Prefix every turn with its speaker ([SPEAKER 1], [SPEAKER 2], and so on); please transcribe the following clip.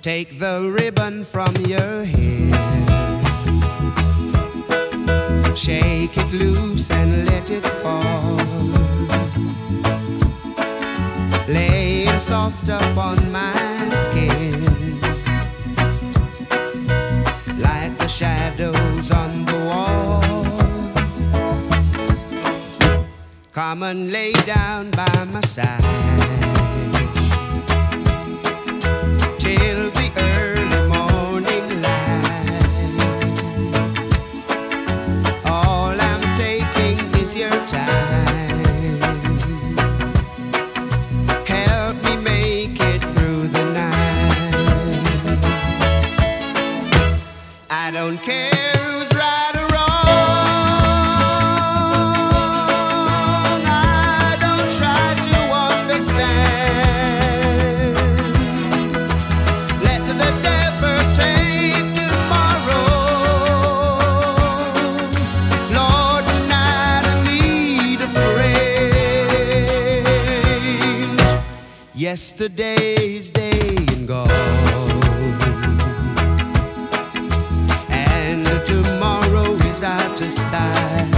[SPEAKER 1] Take the ribbon from your hair, shake it loose and let it fall, laying soft upon my skin, like the shadows on the wall. Come and lay down by my side till the early morning light. All I'm taking is your time. Help me make it through the night. I don't care who's right or wrong. I don't try to understand. Let the devil take tomorrow. Lord, tonight I need a friend. Yesterday's day and gone, and tomorrow is out of sight.